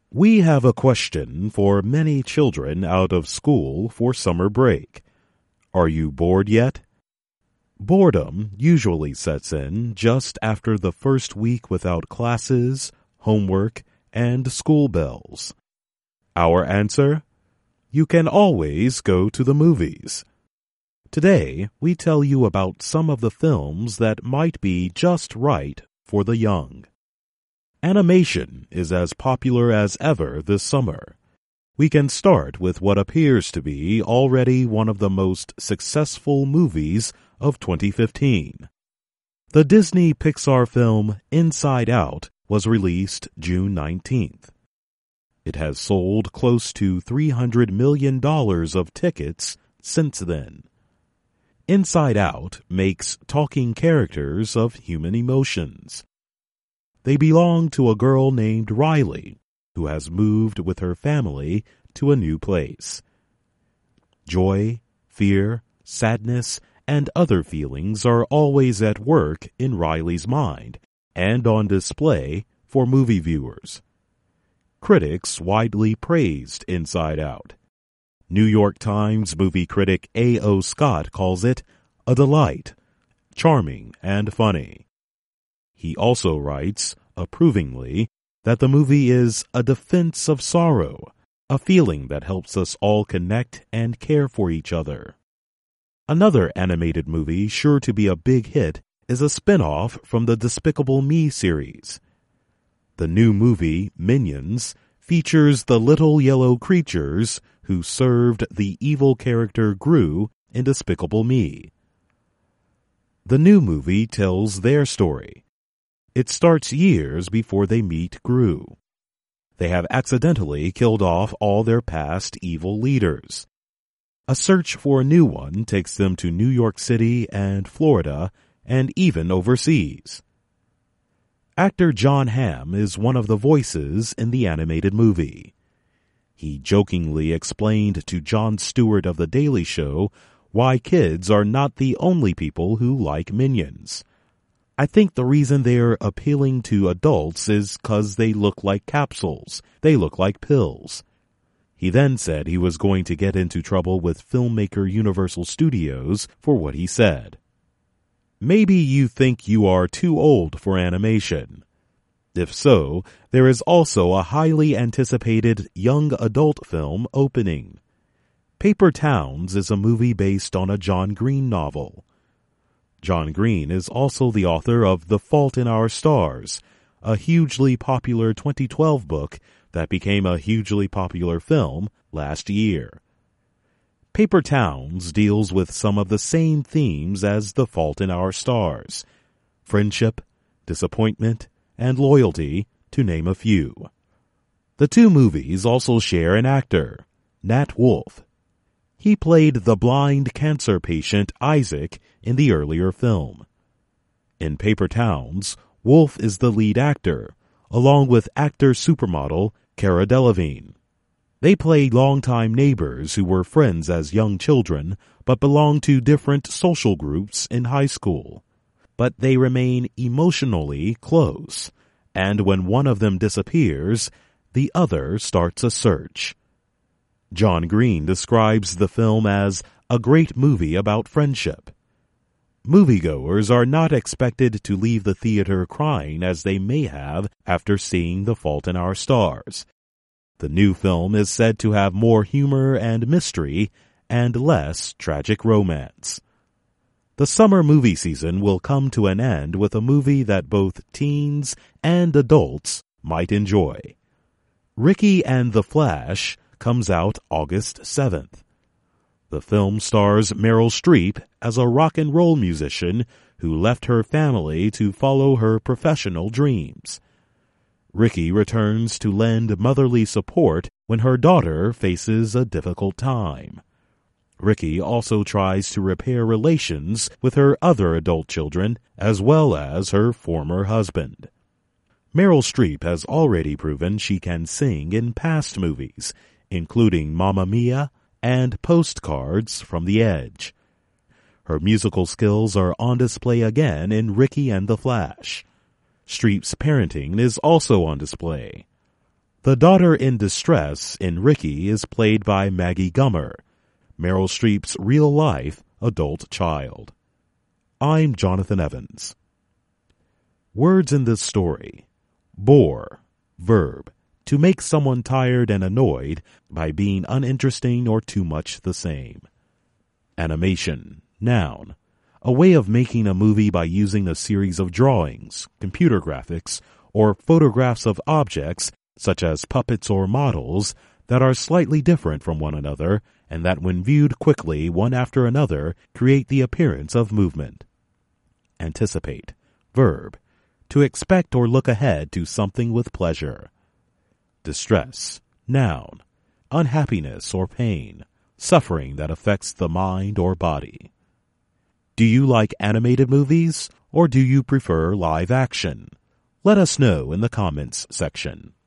We have a question for many children out of school for summer break. Are you bored yet? Boredom usually sets in just after the first week without classes, homework, and school bells. Our answer? You can always go to the movies. Today, we tell you about some of the films that might be just right for the young. Animation is as popular as ever this summer. We can start with what appears to be already one of the most successful movies of 2015. The Disney Pixar film Inside Out was released June 19th. It has sold close to $300 million of tickets since then. Inside Out makes talking characters of human emotions. They belong to a girl named Riley, who has moved with her family to a new place. Joy, fear, sadness, and other feelings are always at work in Riley's mind and on display for movie viewers. Critics widely praised Inside Out. New York Times movie critic A.O. Scott calls it a delight, charming and funny. He also writes, approvingly, that the movie is a defense of sorrow, a feeling that helps us all connect and care for each other. Another animated movie sure to be a big hit is a spin-off from the Despicable Me series. The new movie, Minions, features the little yellow creatures who served the evil character Gru in Despicable Me. The new movie tells their story. It starts years before they meet Gru. They have accidentally killed off all their past evil leaders. A search for a new one takes them to New York City and Florida and even overseas. Actor Jon Hamm is one of the voices in the animated movie. He jokingly explained to Jon Stewart of The Daily Show why kids are not the only people who like Minions. I think the reason they're appealing to adults is 'cause they look like capsules. They look like pills. He then said he was going to get into trouble with filmmaker Universal Studios for what he said. Maybe you think you are too old for animation. If so, there is also a highly anticipated young adult film opening. Paper Towns is a movie based on a John Green novel. John Green is also the author of The Fault in Our Stars, a hugely popular 2012 book that became a hugely popular film last year. Paper Towns deals with some of the same themes as The Fault in Our Stars: friendship, disappointment, and loyalty, to name a few. The two movies also share an actor, Nat Wolff. He played the blind cancer patient Isaac in the earlier film. In Paper Towns, Wolff is the lead actor, along with actor supermodel Cara Delevingne. They play longtime neighbors who were friends as young children but belonged to different social groups in high school. But they remain emotionally close, and when one of them disappears, the other starts a search. John Green describes the film as a great movie about friendship. Moviegoers are not expected to leave the theater crying as they may have after seeing The Fault in Our Stars. The new film is said to have more humor and mystery and less tragic romance. The summer movie season will come to an end with a movie that both teens and adults might enjoy. Ricky and the Flash comes out August 7th. The film stars Meryl Streep as a rock and roll musician who left her family to follow her professional dreams. Ricky returns to lend motherly support when her daughter faces a difficult time. Ricky also tries to repair relations with her other adult children as well as her former husband. Meryl Streep has already proven she can sing in past movies, including Mamma Mia and Postcards from the Edge. Her musical skills are on display again in Ricky and the Flash. Streep's parenting is also on display. The daughter in distress in Ricky is played by Maggie Gummer, Meryl Streep's real-life adult child. I'm Jonathan Evans. Words in this story. Bore, verb, to make someone tired and annoyed by being uninteresting or too much the same. Animation, noun, a way of making a movie by using a series of drawings, computer graphics, or photographs of objects such as puppets or models that are slightly different from one another and that when viewed quickly one after another create the appearance of movement. Anticipate, verb, to expect or look ahead to something with pleasure. Distress, noun, unhappiness or pain, suffering that affects the mind or body. Do you like animated movies or do you prefer live action? Let us know in the comments section.